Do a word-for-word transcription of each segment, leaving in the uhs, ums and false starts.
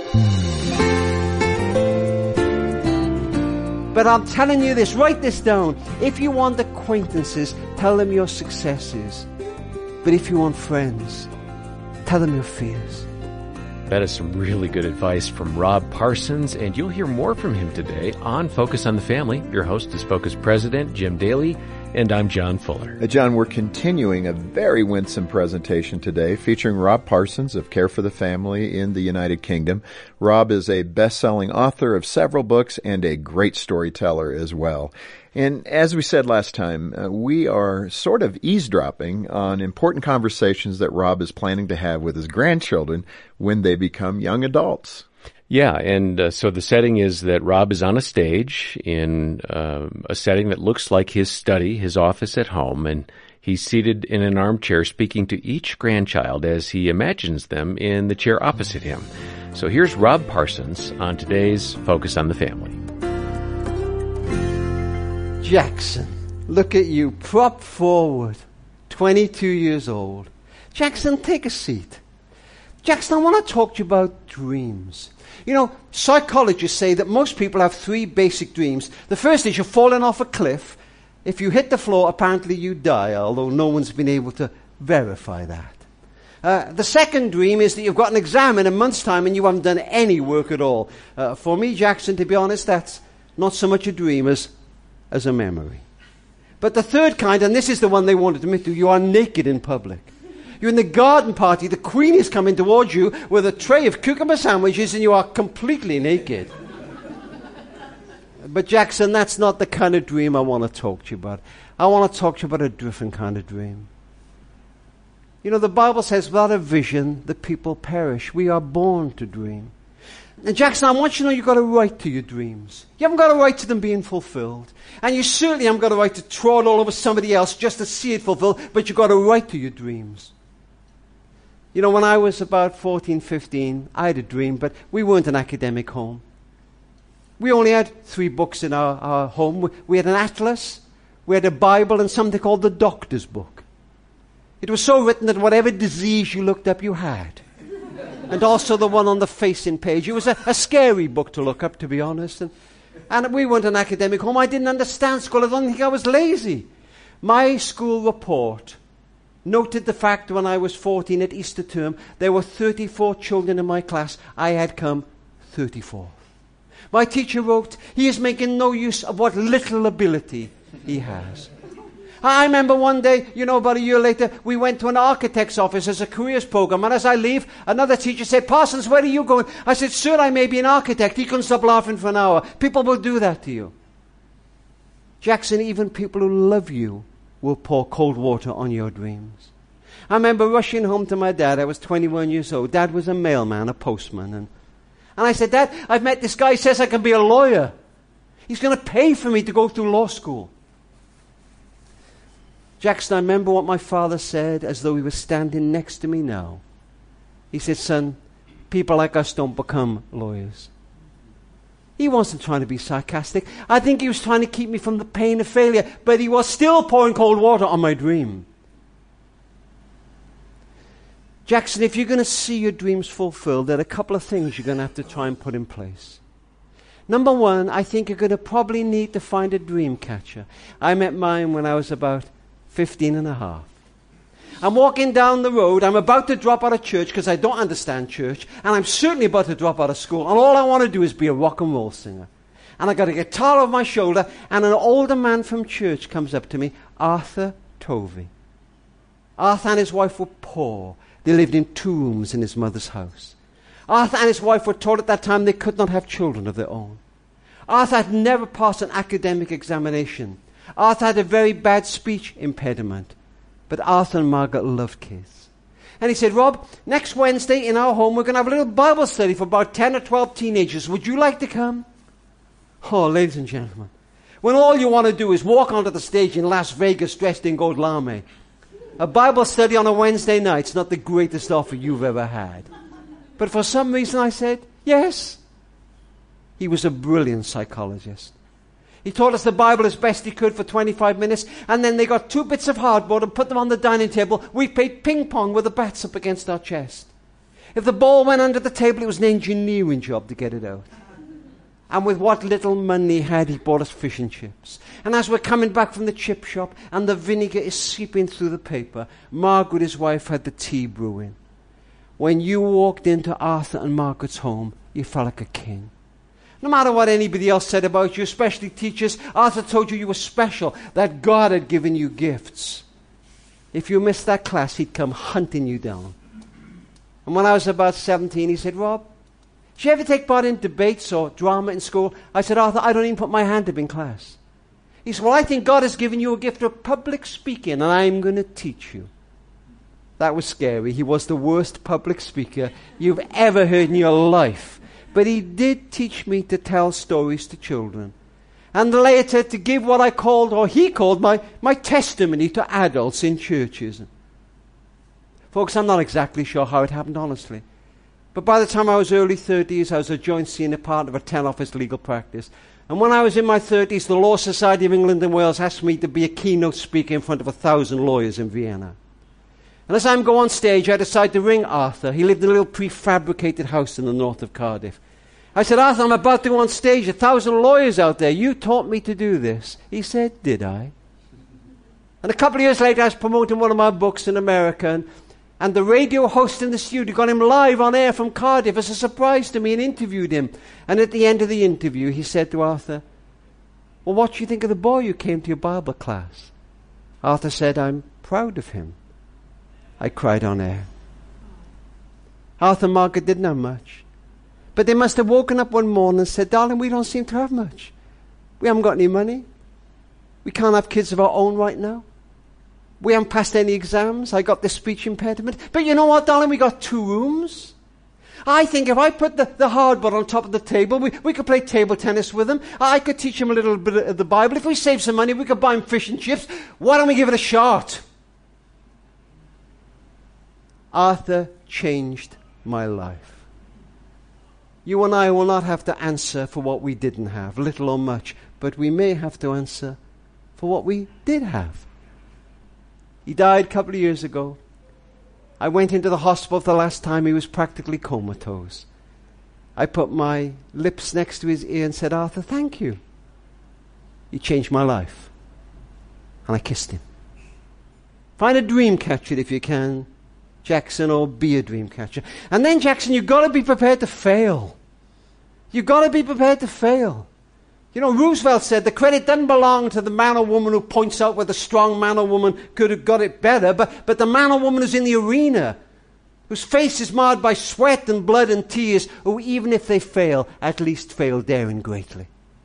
But I'm telling you this, write this down. If you want acquaintances, tell them your successes. But if you want friends, tell them your fears. That is some really good advice from Rob Parsons, and you'll hear more from him today on Focus on the Family. Your host is Focus President Jim Daly, and I'm John Fuller. Uh, John, we're continuing a very winsome presentation today featuring Rob Parsons of Care for the Family in the United Kingdom. Rob is a best-selling author of several books and a great storyteller as well. And as we said last time, uh, we are sort of eavesdropping on important conversations that Rob is planning to have with his grandchildren when they become young adults. Yeah, and uh, so the setting is that Rob is on a stage in uh, a setting that looks like his study, his office at home, and he's seated in an armchair speaking to each grandchild as he imagines them in the chair opposite him. So here's Rob Parsons on today's Focus on the Family. Jackson, look at you, prop forward, twenty-two years old. Jackson, take a seat. Jackson, I want to talk to you about dreams. You know, psychologists say that most people have three basic dreams. The first is you're falling off a cliff. If you hit the floor, apparently you die, although no one's been able to verify that. Uh, the second dream is that you've got an exam in a month's time and you haven't done any work at all. Uh, for me, Jackson, to be honest, that's not so much a dream as, as a memory. But the third kind, and this is the one they won't admit to, you are naked in public. You're in the garden party, the Queen is coming towards you with a tray of cucumber sandwiches and you are completely naked. But Jackson, that's not the kind of dream I want to talk to you about. I want to talk to you about a different kind of dream. You know, the Bible says, without a vision, the people perish. We are born to dream. And Jackson, I want you to know you've got a right to your dreams. You haven't got a right to them being fulfilled. And you certainly haven't got a right to trawl all over somebody else just to see it fulfilled, but you've got a right to your dreams. You know, when I was about fourteen, fifteen, I had a dream, but we weren't an academic home. We only had three books in our, our home. We had an atlas, we had a Bible, and something called the doctor's book. It was so written that whatever disease you looked up, you had. And also the one on the facing page. It was a, a scary book to look up, to be honest. And, and we weren't an academic home. I didn't understand school. I don't think I was lazy. My school report noted the fact when I was fourteen at Easter term, there were thirty-four children in my class. I had come thirty-fourth. My teacher wrote, he is making no use of what little ability he has. I remember one day, you know, about a year later, we went to an architect's office as a careers program, and as I leave, another teacher said, Parsons, where are you going? I said, sir, I may be an architect. He couldn't stop laughing for an hour. People will do that to you. Jackson, even people who love you will pour cold water on your dreams. I remember rushing home to my dad. I was twenty-one years old. Dad was a mailman, a postman. And, and I said, Dad, I've met this guy who says I can be a lawyer. He's going to pay for me to go through law school. Jackson, I remember what my father said as though he was standing next to me now. He said, son, people like us don't become lawyers. He wasn't trying to be sarcastic. I think he was trying to keep me from the pain of failure, but he was still pouring cold water on my dream. Jackson, if you're going to see your dreams fulfilled, there are a couple of things you're going to have to try and put in place. Number one, I think you're going to probably need to find a dream catcher. I met mine when I was about fifteen and a half. I'm walking down the road. I'm about to drop out of church because I don't understand church. And I'm certainly about to drop out of school. And all I want to do is be a rock and roll singer. And I got a guitar over my shoulder. And an older man from church comes up to me, Arthur Tovey. Arthur and his wife were poor. They lived in two rooms in his mother's house. Arthur and his wife were told at that time they could not have children of their own. Arthur had never passed an academic examination. Arthur had a very bad speech impediment. But Arthur and Margaret loved kids. And he said, Rob, next Wednesday in our home we're going to have a little Bible study for about ten or twelve teenagers. Would you like to come? Oh, ladies and gentlemen, when all you want to do is walk onto the stage in Las Vegas dressed in gold lame, a Bible study on a Wednesday night's not the greatest offer you've ever had. But for some reason I said, yes. He was a brilliant psychologist. He taught us the Bible as best he could for twenty-five minutes, and then they got two bits of hardboard and put them on the dining table. We played ping pong with the bats up against our chest. If the ball went under the table, it was an engineering job to get it out. And with what little money he had, he bought us fish and chips. And as we're coming back from the chip shop and the vinegar is seeping through the paper, Margaret, his wife, had the tea brewing. When you walked into Arthur and Margaret's home, you felt like a king. No matter what anybody else said about you, especially teachers, Arthur told you you were special, that God had given you gifts. If you missed that class, he'd come hunting you down. And when I was about seventeen, he said, Rob, did you ever take part in debates or drama in school? I said, Arthur, I don't even put my hand up in class. He said, well, I think God has given you a gift of public speaking, and I'm going to teach you. That was scary. He was the worst public speaker you've ever heard in your life. But he did teach me to tell stories to children. And later to give what I called, or he called, my, my testimony to adults in churches. Folks, I'm not exactly sure how it happened, honestly. But by the time I was early thirties, I was a joint senior partner of a ten-office legal practice. And when I was in my thirties, the Law Society of England and Wales asked me to be a keynote speaker in front of a thousand lawyers in Vienna. And as I go on stage, I decided to ring Arthur. He lived in a little prefabricated house in the north of Cardiff. I said, Arthur, I'm about to go on stage, a thousand lawyers out there. You taught me to do this. He said, did I? And a couple of years later, I was promoting one of my books in America, and And the radio host in the studio got him live on air from Cardiff as a surprise to me and interviewed him. And at the end of the interview, he said to Arthur, well, what do you think of the boy who came to your Bible class? Arthur said, I'm proud of him. I cried on air. Arthur and Margaret didn't have much. But they must have woken up one morning and said, darling, we don't seem to have much. We haven't got any money. We can't have kids of our own right now. We haven't passed any exams. I got this speech impediment. But you know what, darling? We got two rooms. I think if I put the, the hardboard on top of the table, we, we could play table tennis with them. I could teach them a little bit of the Bible. If we save some money, we could buy them fish and chips. Why don't we give it a shot? Arthur changed my life. You and I will not have to answer for what we didn't have, little or much, but we may have to answer for what we did have. He died a couple of years ago. I went into the hospital the last time. He was practically comatose. I put my lips next to his ear and said, Arthur, thank you. You changed my life. And I kissed him. Find a dream catcher if you can, Jackson, or be a dream catcher. And then, Jackson, you've got to be prepared to fail. You've got to be prepared to fail. You know, Roosevelt said the credit doesn't belong to the man or woman who points out where the strong man or woman could have got it better, but, but the man or woman who's in the arena, whose face is marred by sweat and blood and tears, who even if they fail, at least fail daring greatly.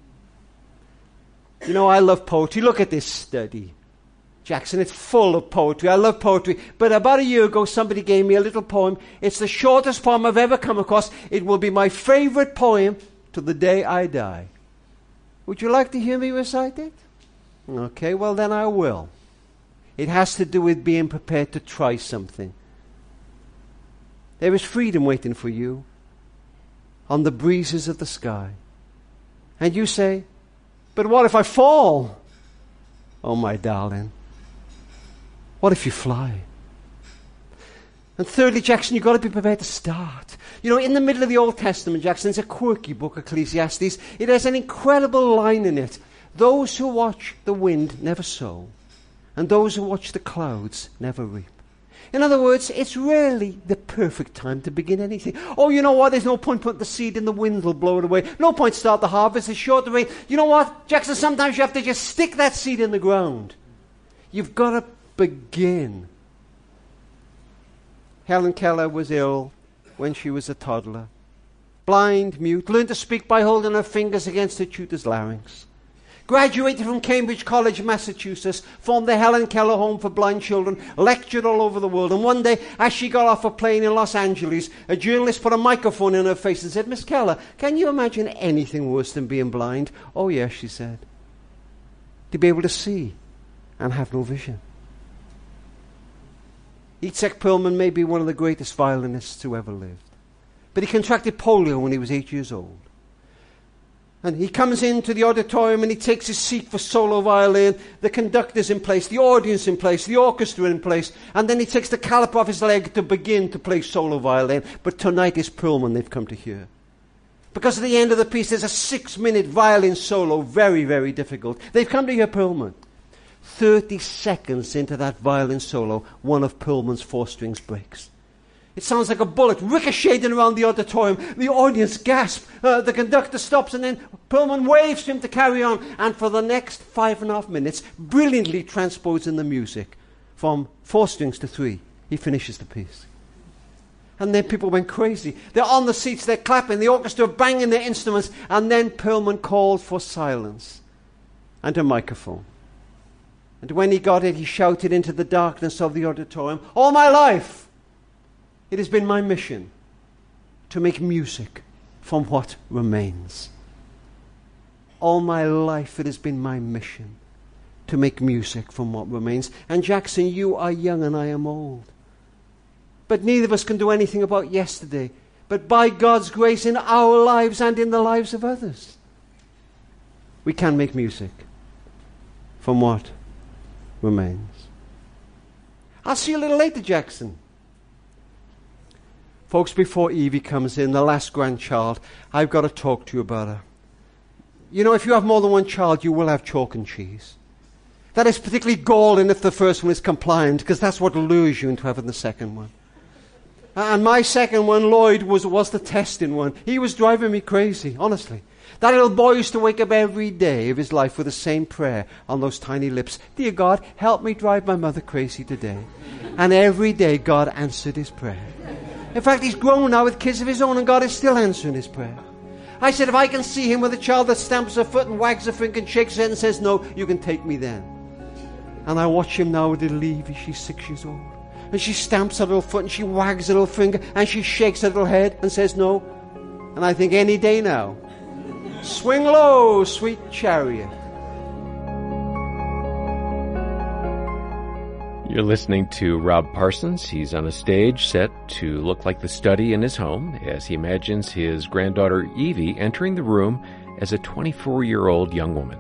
You know, I love poetry. Look at this study, Jackson. It's full of poetry. I love poetry. But about a year ago, somebody gave me a little poem. It's the shortest poem I've ever come across. It will be my favorite poem to the day I die. Would you like to hear me recite it? Okay, well then I will. It has to do with being prepared to try something. There is freedom waiting for you on the breezes of the sky. And you say, but what if I fall? Oh, my darling, what if you fly? And thirdly, Jackson, you've got to be prepared to start. You know, in the middle of the Old Testament, Jackson, it's a quirky book, Ecclesiastes. It has an incredible line in it. Those who watch the wind never sow, and those who watch the clouds never reap. In other words, it's really the perfect time to begin anything. Oh, you know what? There's no point putting the seed in the wind, will blow it away. No point start the harvest, it's short to rain. You know what, Jackson, sometimes you have to just stick that seed in the ground. You've got to begin. Helen Keller was ill when she was a toddler. Blind, mute, learned to speak by holding her fingers against her tutor's larynx. Graduated from Cambridge College, Massachusetts, formed the Helen Keller Home for Blind Children, lectured all over the world. And one day, as she got off a plane in Los Angeles, a journalist put a microphone in her face and said, Miss Keller, can you imagine anything worse than being blind? Oh, yes, she said. To be able to see and have no vision. Itzhak Perlman may be one of the greatest violinists who ever lived. But he contracted polio when he was eight years old. And he comes into the auditorium and he takes his seat for solo violin. The conductor's in place, the audience in place, the orchestra in place. And then he takes the caliper off his leg to begin to play solo violin. But tonight is Perlman they've come to hear. Because at the end of the piece there's a six-minute violin solo, very, very difficult. They've come to hear Perlman. Thirty seconds into that violin solo, one of Perlman's four strings breaks. It sounds like a bullet ricocheting around the auditorium. The audience gasp. Uh, the conductor stops and then Perlman waves to him to carry on. And for the next five and a half minutes, brilliantly transposing the music from four strings to three, he finishes the piece. And then people went crazy. They're on the seats, they're clapping, the orchestra banging their instruments. And then Perlman called for silence and a microphone. And when he got it, he shouted into the darkness of the auditorium, "All my life, it has been my mission to make music from what remains. All my life it has been my mission to make music from what remains. And Jackson, you are young and I am old. But neither of us can do anything about yesterday. But by God's grace in our lives and in the lives of others, we can make music from what remains." I'll see you a little later, Jackson. Folks, before Evie comes in, the last grandchild, I've got to talk to you about her. You know, if you have more than one child, you will have chalk and cheese. That is particularly galling if the first one is compliant, because that's what lures you into having the second one. And my second one, Lloyd, was, was the testing one. He was driving me crazy, honestly. That little boy used to wake up every day of his life with the same prayer on those tiny lips. "Dear God, help me drive my mother crazy today." And every day God answered his prayer. In fact, he's grown now with kids of his own and God is still answering his prayer. I said, if I can see him with a child that stamps her foot and wags her finger and shakes her head and says, "No, you can take me then." And I watch him now with little Evie. She's six years old. And she stamps her little foot and she wags her little finger and she shakes her little head and says, "No." And I think any day now, swing low, sweet chariot. You're listening to Rob Parsons. He's on a stage set to look like the study in his home as he imagines his granddaughter Evie entering the room as a twenty-four-year-old young woman.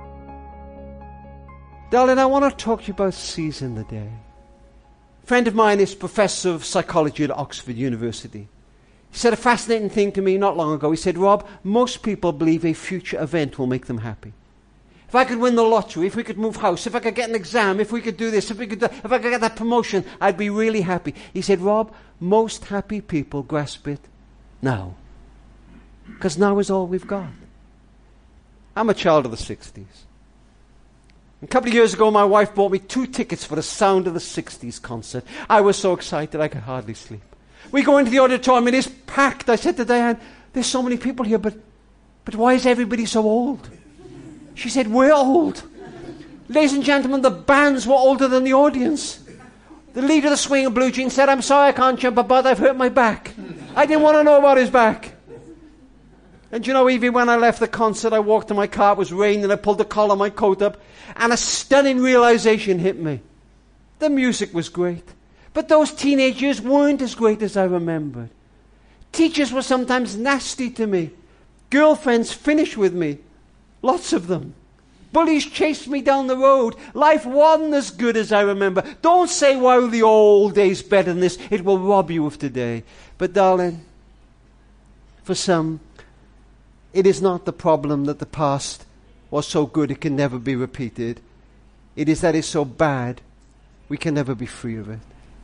Darling, I want to talk to you about seizing the day. A friend of mine is professor of psychology at Oxford University. He said a fascinating thing to me not long ago. He said, "Rob, most people believe a future event will make them happy. If I could win the lottery, if we could move house, if I could get an exam, if we could do this, if we could do, if I could get that promotion, I'd be really happy." He said, "Rob, most happy people grasp it now. Because now is all we've got." I'm a child of the sixties. A couple of years ago, my wife bought me two tickets for the Sound of the sixties concert. I was so excited I could hardly sleep. We go into the auditorium, it is packed. I said to Diane, "There's so many people here, but, but why is everybody so old?" She said, "We're old." Ladies and gentlemen, the bands were older than the audience. The leader of the Swing and Blue Jeans said, "I'm sorry I can't jump about, I've hurt my back." I didn't want to know about his back. And you know, Evie, when I left the concert, I walked to my car, it was raining, I pulled the collar of my coat up, and a stunning realization hit me. The music was great, but those teenage years weren't as great as I remembered. Teachers were sometimes nasty to me. Girlfriends finished with me. Lots of them. Bullies chased me down the road. Life wasn't as good as I remember. Don't say, "Well, the old days better than this." It will rob you of today. But darling, for some, it is not the problem that the past was so good it can never be repeated. It is that it's so bad we can never be free of it.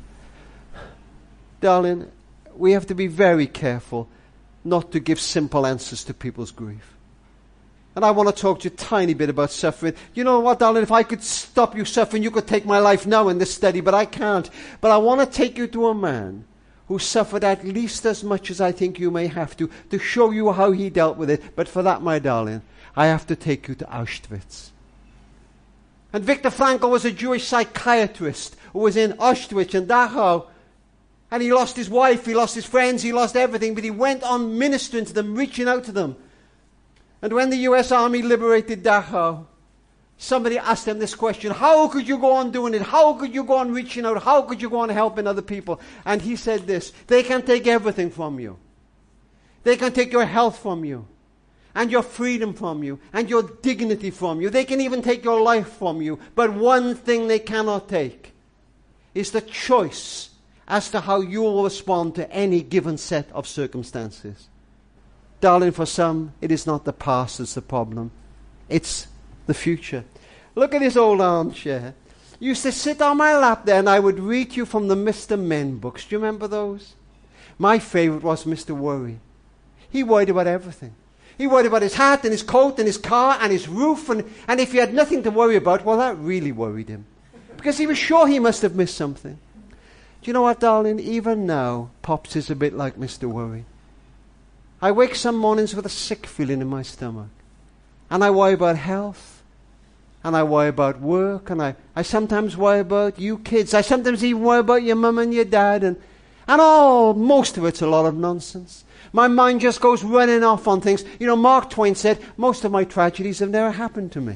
Darling, we have to be very careful not to give simple answers to people's grief. And I want to talk to you a tiny bit about suffering. You know what, darling? If I could stop you suffering, you could take my life now in this study, but I can't. But I want to take you to a man who suffered at least as much as I think you may have to, to show you how he dealt with it. But for that, my darling, I have to take you to Auschwitz. And Viktor Frankl was a Jewish psychiatrist who was in Auschwitz and Dachau. And he lost his wife, he lost his friends, he lost everything, but he went on ministering to them, reaching out to them. And when the U S Army liberated Dachau, somebody asked him this question: how could you go on doing it? How could you go on reaching out? How could you go on helping other people? And he said this: they can take everything from you. They can take your health from you. and your freedom from you, and your dignity from you. They can even take your life from you. But one thing they cannot take is the choice as to how you will respond to any given set of circumstances. Darling, for some, it is not the past that's the problem. It's the future. Look at this old armchair. You used to sit on my lap there and I would read you from the Mister Men books. Do you remember those? My favorite was Mister Worry. He worried about everything. He worried about his hat and his coat and his car and his roof. And, and if he had nothing to worry about, well, that really worried him. Because he was sure he must have missed something. Do you know what, darling? Even now, Pops is a bit like Mister Worry. I wake some mornings with a sick feeling in my stomach. And I worry about health. And I worry about work. And I, I sometimes worry about you kids. I sometimes even worry about your mum and your dad. And, and all, most of it's a lot of nonsense. My mind just goes running off on things. You know, Mark Twain said, most of my tragedies have never happened to me.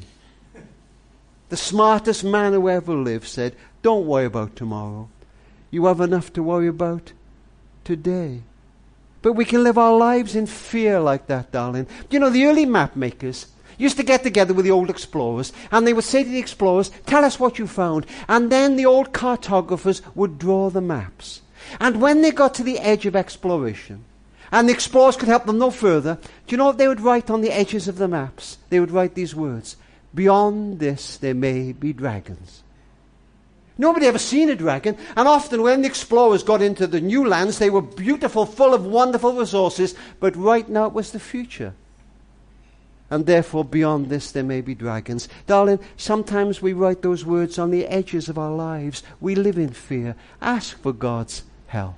The smartest man who ever lived said, don't worry about tomorrow. You have enough to worry about today. But we can live our lives in fear like that, darling. You know, the early map makers used to get together with the old explorers, and they would say to the explorers, tell us what you found. And then the old cartographers would draw the maps. And when they got to the edge of exploration, and the explorers could help them no further, do you know what they would write on the edges of the maps? They would write these words, beyond this there may be dragons. Nobody ever seen a dragon, and often when the explorers got into the new lands, they were beautiful, full of wonderful resources, but right now it was the future. And therefore, beyond this there may be dragons. Darling, sometimes we write those words on the edges of our lives. We live in fear. Ask for God's help.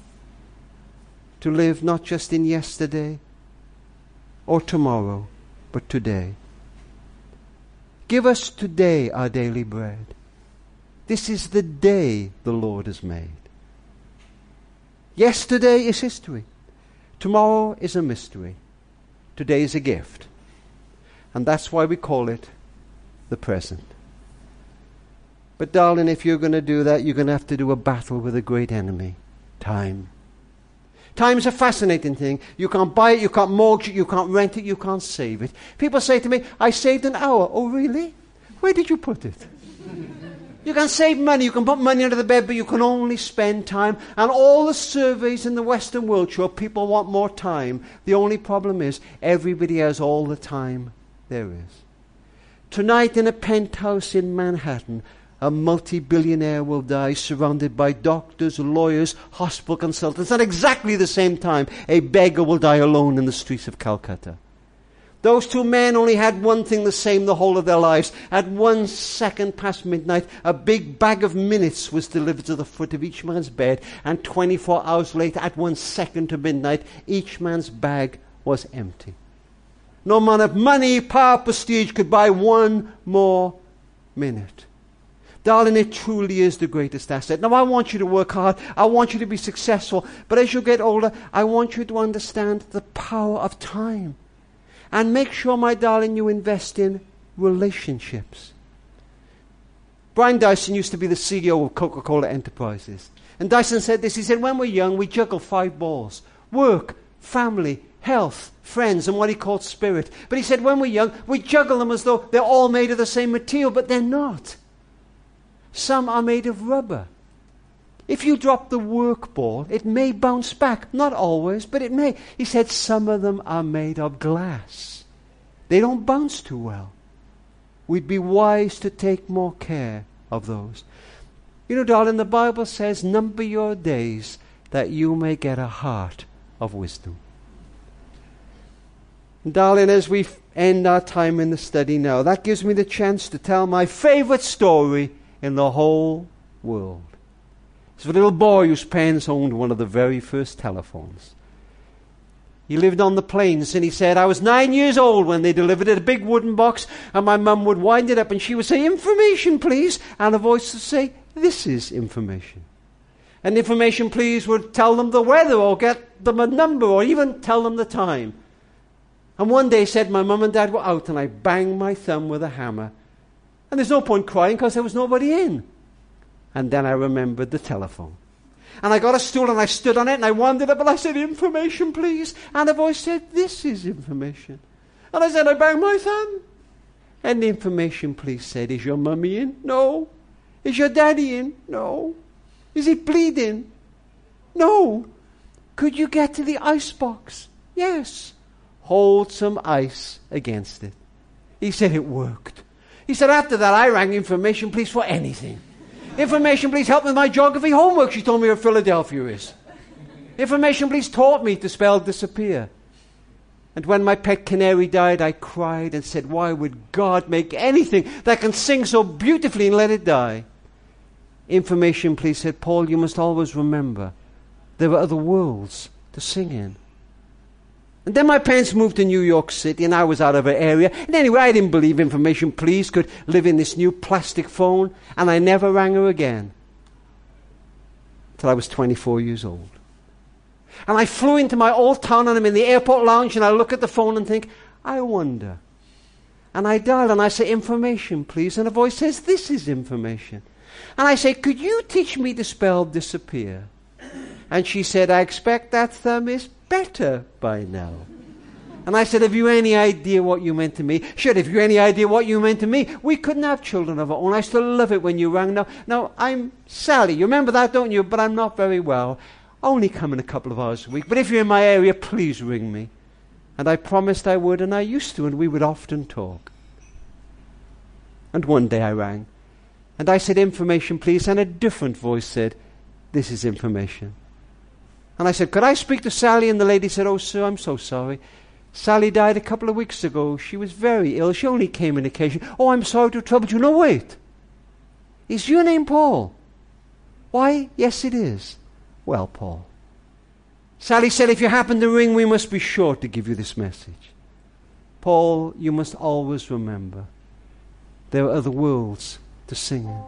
To live not just in yesterday or tomorrow, but today. Give us today our daily bread. This is the day the Lord has made. Yesterday is history. Tomorrow is a mystery. Today is a gift. And that's why we call it the present. But darling, if you're going to do that, you're going to have to do a battle with a great enemy. Time. Time's a fascinating thing. You can't buy it, you can't mortgage it, you can't rent it, you can't save it. People say to me, I saved an hour. Oh, really? Where did you put it? You can save money, you can put money under the bed, but you can only spend time. And all the surveys in the Western world show people want more time. The only problem is everybody has all the time there is. Tonight in a penthouse in Manhattan, a multi-billionaire will die surrounded by doctors, lawyers, hospital consultants. At exactly the same time, a beggar will die alone in the streets of Calcutta. Those two men only had one thing the same the whole of their lives. At one second past midnight, a big bag of minutes was delivered to the foot of each man's bed. And twenty-four hours later, at one second to midnight, each man's bag was empty. No amount of money, power, prestige could buy one more minute. Darling, it truly is the greatest asset. Now, I want you to work hard. I want you to be successful. But as you get older, I want you to understand the power of time. And make sure, my darling, you invest in relationships. Brian Dyson used to be the C E O of Coca-Cola Enterprises. And Dyson said this. He said, when we're young, we juggle five balls. Work, family, health, friends, and what he called spirit. But he said, when we're young, we juggle them as though they're all made of the same material. But they're not. Some are made of rubber. If you drop the work ball, it may bounce back. Not always, but it may. He said some of them are made of glass. They don't bounce too well. We'd be wise to take more care of those. You know, darling, the Bible says, number your days that you may get a heart of wisdom. And darling, as we end our time in the study now, that gives me the chance to tell my favorite story in the whole world. It's a little boy whose parents owned one of the very first telephones. He lived on the plains, and he said, I was nine years old when they delivered it, a big wooden box, and my mum would wind it up, and she would say, information, please. And a voice would say, this is information. And information, please, would tell them the weather, or get them a number, or even tell them the time. And one day, said, my mum and dad were out, and I banged my thumb with a hammer. And there's no point crying, because there was nobody in. And then I remembered the telephone. And I got a stool and I stood on it and I wound it up and I said, information, please. And the voice said, this is information. And I said, I banged my thumb. And the information police said, is your mummy in? No. Is your daddy in? No. Is he bleeding? No. Could you get to the ice box? Yes. Hold some ice against it. He said it worked. He said, after that, I rang information police for anything. Information police helped with my geography homework. She told me where Philadelphia is. Information police taught me to spell disappear. And when my pet canary died, I cried and said, why would God make anything that can sing so beautifully and let it die? Information police said, Paul, you must always remember there are other worlds to sing in. And then my parents moved to New York City and I was out of her area. And anyway, I didn't believe information police could live in this new plastic phone, and I never rang her again till I was twenty-four years old. And I flew into my old town and I'm in the airport lounge and I look at the phone and think, I wonder. And I dial and I say, information please. And a voice says, this is information. And I say, could you teach me to spell disappear? And she said, I expect that thumb is better by now. And I said, have you any idea what you meant to me? She said, have you any idea what you meant to me? We couldn't have children of our own. I still love it when you rang. Now, now I'm Sally. You remember that, don't you? But I'm not very well. Only come in a couple of hours a week. But if you're in my area, please ring me. And I promised I would, and I used to, and we would often talk. And one day I rang. And I said, information, please. And a different voice said, this is information. And I said, could I speak to Sally? And the lady said, oh, sir, I'm so sorry. Sally died a couple of weeks ago. She was very ill. She only came in occasionally. Oh, I'm sorry to trouble you. No, wait. Is your name Paul? Why, yes, it is. Well, Paul. Sally said, if you happen to ring, we must be sure to give you this message. Paul, you must always remember there are other worlds to sing in.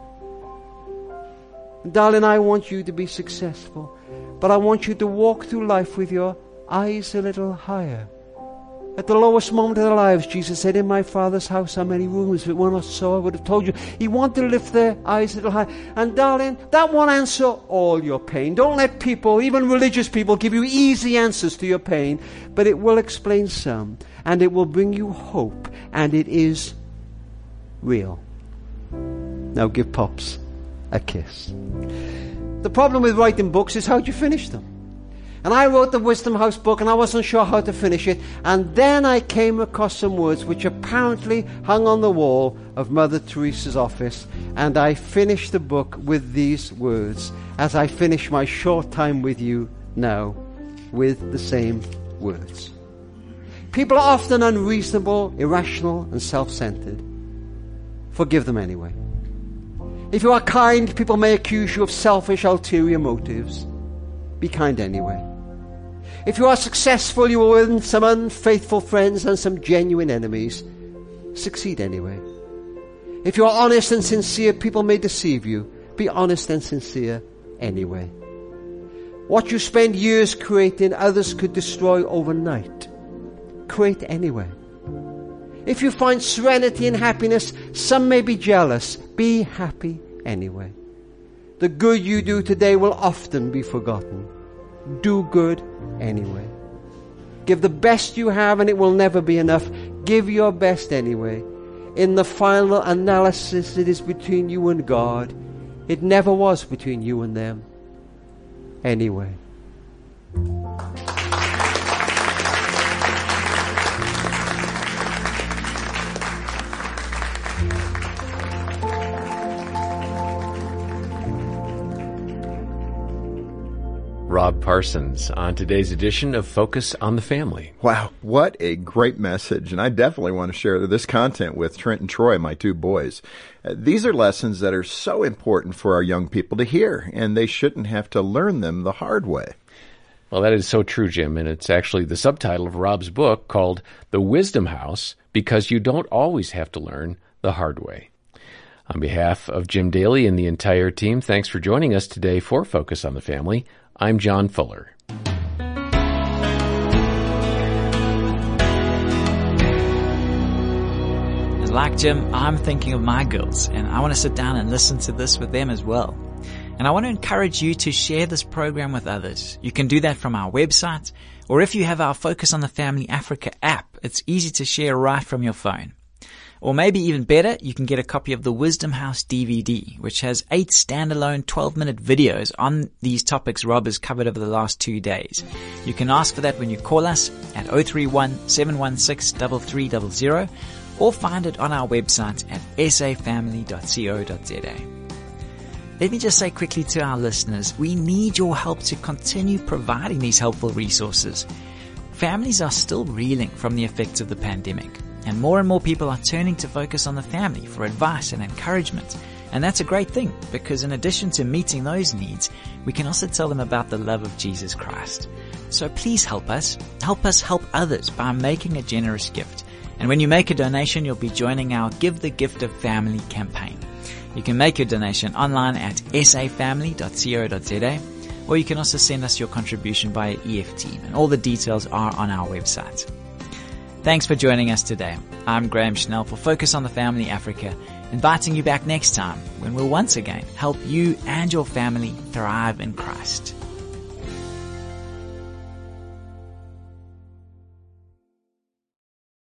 And darling, I want you to be successful, but I want you to walk through life with your eyes a little higher. At the lowest moment of their lives, Jesus said, in my Father's house are many rooms. If it were not so, I would have told you. He wanted to lift their eyes a little higher. And darling, that won't answer all your pain. Don't let people, even religious people, give you easy answers to your pain. But it will explain some. And it will bring you hope. And it is real. Now give Pops a kiss. The problem with writing books is how do you finish them? And I wrote the Wisdom House book and I wasn't sure how to finish it. And then I came across some words which apparently hung on the wall of Mother Teresa's office. And I finished the book with these words, as I finish my short time with you now, with the same words. People are often unreasonable, irrational, and self-centered. Forgive them anyway. If you are kind, people may accuse you of selfish, ulterior motives. Be kind anyway. If you are successful, you will win some unfaithful friends and some genuine enemies. Succeed anyway. If you are honest and sincere, people may deceive you. Be honest and sincere anyway. What you spend years creating, others could destroy overnight. Create anyway. If you find serenity and happiness, some may be jealous. Be happy anyway. The good you do today will often be forgotten. Do good anyway. Give the best you have and it will never be enough. Give your best anyway. In the final analysis, it is between you and God. It never was between you and them. Anyway. Rob Parsons on today's edition of Focus on the Family. Wow, what a great message. And I definitely want to share this content with Trent and Troy, my two boys. Uh, these are lessons that are so important for our young people to hear, and they shouldn't have to learn them the hard way. Well, that is so true, Jim, and it's actually the subtitle of Rob's book called The Wisdom House, because you don't always have to learn the hard way. On behalf of Jim Daly and the entire team, thanks for joining us today for Focus on the Family. I'm John Fuller. Like Jim, I'm thinking of my girls, and I want to sit down and listen to this with them as well. And I want to encourage you to share this program with others. You can do that from our website, or if you have our Focus on the Family Africa app, it's easy to share right from your phone. Or maybe even better, you can get a copy of the Wisdom House D V D, which has eight standalone twelve-minute videos on these topics Rob has covered over the last two days. You can ask for that when you call us at zero three one, seven one six, three three zero zero or find it on our website at s a family dot co dot z a. Let me just say quickly to our listeners, we need your help to continue providing these helpful resources. Families are still reeling from the effects of the pandemic, and more and more people are turning to Focus on the Family for advice and encouragement. And that's a great thing, because in addition to meeting those needs, we can also tell them about the love of Jesus Christ. So please help us. Help us help others by making a generous gift. And when you make a donation, you'll be joining our Give the Gift of Family campaign. You can make your donation online at s a family dot co dot z a, or you can also send us your contribution via E F T, and all the details are on our website. Thanks for joining us today. I'm Graham Schnell for Focus on the Family Africa, inviting you back next time when we'll once again help you and your family thrive in Christ.